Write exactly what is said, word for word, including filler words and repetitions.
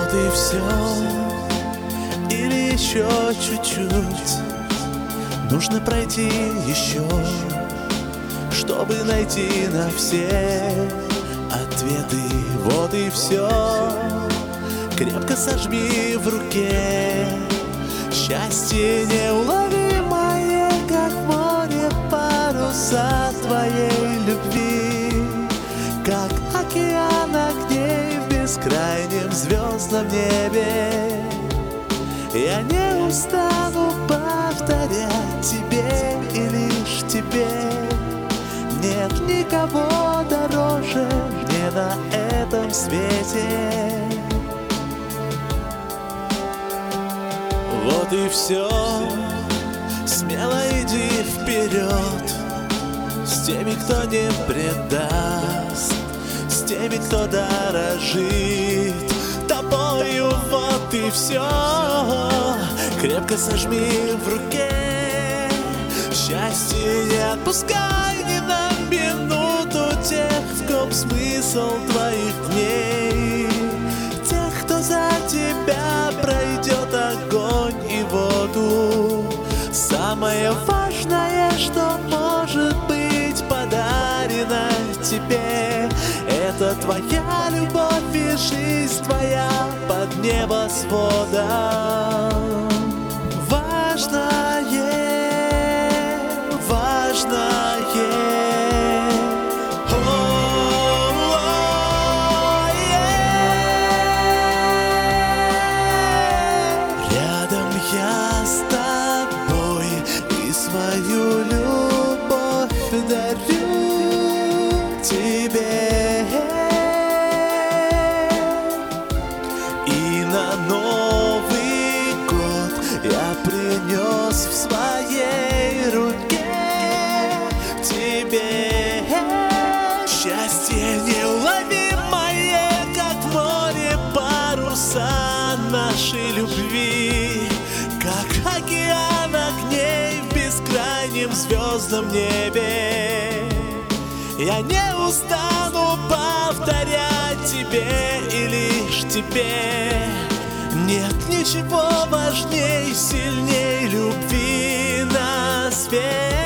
Вот и все, или еще чуть-чуть нужно пройти еще, чтобы найти на все ответы. Вот и все, крепко сожми в руке счастье неуловимое, как море паруса твоей любви, как океан огней в бескрайнем звездном небе. Я не устану повторять тебе и лишь тебе. Нет никого дороже мне на этом свете. Вот и все, смело иди вперед, с теми, кто не предаст, с теми, кто дорожит тобою. Вот и все, крепко сожми в руке счастье, не отпускай ни на минуту тех, в ком смысл твоих дней, тех, кто за тебя пройдет огонь и воду. Самое важное, что может быть подарено тебе, это твоя любовь и жизнь твоя под небосводом. Важное, важное. Я с тобой и свою любовь дарю тебе, и на Новый год я принес в своей руке тебе счастье неуловимое, как в море паруса нашей любви, как океан огней в бескрайнем звездном небе. Я не устану повторять тебе и лишь тебе. Нет ничего важней, сильней любви на свете.